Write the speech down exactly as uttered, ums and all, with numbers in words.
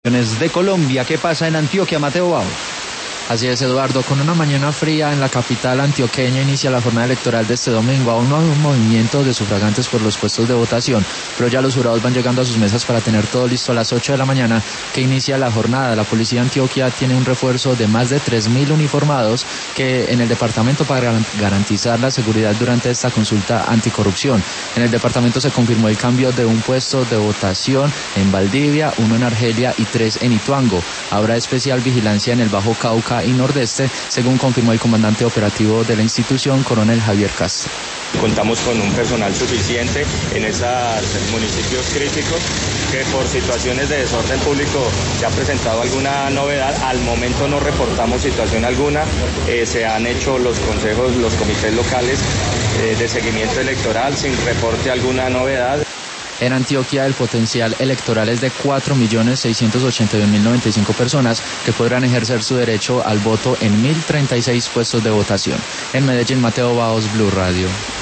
De Colombia, ¿qué pasa en Antioquia, Mateo Bau? Así es, Eduardo, con una mañana fría en la capital antioqueña inicia la jornada electoral de este domingo. Aún no hay un movimiento de sufragantes por los puestos de votación, pero ya los jurados van llegando a sus mesas para tener todo listo a las ocho de la mañana que inicia la jornada. La policía de Antioquia tiene un refuerzo de más de tres mil uniformados que en el departamento para garantizar la seguridad durante esta consulta anticorrupción. En el departamento se confirmó el cambio de un puesto de votación en Valdivia, uno en Argelia y tres en Ituango. Habrá especial vigilancia en el Bajo Cauca y Nordeste, según confirmó el comandante operativo de la institución, coronel Javier Castro. Contamos con un personal suficiente en esos municipios críticos que por situaciones de desorden público se ha presentado alguna novedad. Al momento no reportamos situación alguna. Eh, se han hecho los consejos, los comités locales eh, de seguimiento electoral sin reporte alguna novedad. En Antioquia el potencial electoral es de cuatro millones seiscientos ochenta y un mil noventa y cinco personas que podrán ejercer su derecho al voto en mil treinta y seis puestos de votación. En Medellín, Mateo Baos, Blue Radio.